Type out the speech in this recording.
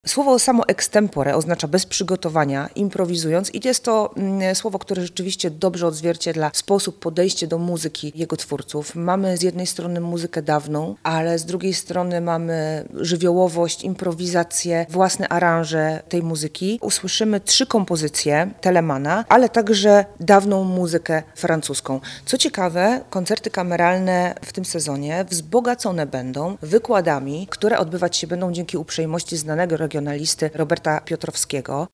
Słowo samo extempore oznacza bez przygotowania, improwizując i jest to słowo, które rzeczywiście dobrze odzwierciedla sposób podejścia do muzyki jego twórców. Mamy z jednej strony muzykę dawną, ale z drugiej strony mamy żywiołowość, improwizację, własne aranże tej muzyki. Usłyszymy 3 kompozycje Telemana, ale także dawną muzykę francuską. Co ciekawe, koncerty kameralne w tym sezonie wzbogacone będą wykładami, które odbywać się będą dzięki uprzejmości znanego regionalisty Roberta Piotrowskiego.